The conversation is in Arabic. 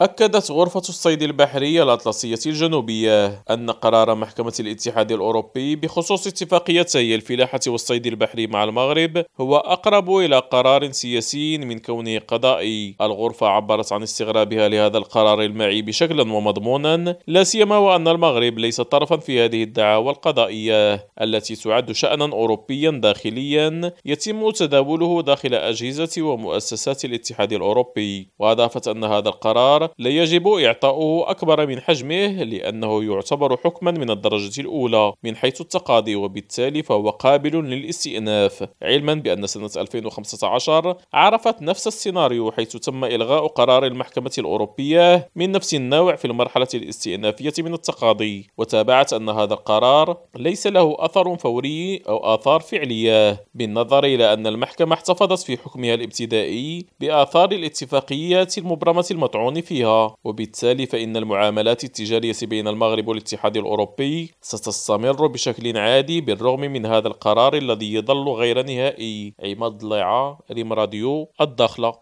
أكدت غرفة الصيد البحري الأطلسية الجنوبية أن قرار محكمة الاتحاد الأوروبي بخصوص اتفاقيتي الفلاحة والصيد البحري مع المغرب هو أقرب إلى قرار سياسي من كونه قضائي. الغرفة عبرت عن استغرابها لهذا القرار المعيب شكلا ومضمونا، لا سيما وأن المغرب ليس طرفا في هذه الدعاوى القضائية التي تعد شأنا أوروبيا داخليا يتم تداوله داخل أجهزة ومؤسسات الاتحاد الأوروبي. وأضافت أن هذا القرار لا يجب إعطاؤه أكبر من حجمه لأنه يعتبر حكما من الدرجة الأولى من حيث التقاضي، وبالتالي فهو قابل للاستئناف، علما بأن سنة 2015 عرفت نفس السيناريو حيث تم إلغاء قرار المحكمة الأوروبية من نفس النوع في المرحلة الاستئنافية من التقاضي. وتابعت أن هذا القرار ليس له أثر فوري أو آثار فعلية، بالنظر إلى أن المحكمة احتفظت في حكمها الابتدائي بآثار الاتفاقيات المبرمة المطعون فيها، وبالتالي فإن المعاملات التجارية بين المغرب والاتحاد الأوروبي ستستمر بشكل عادي بالرغم من هذا القرار الذي يظل غير نهائي. عماد ضليعة، ريم راديو، الداخلة.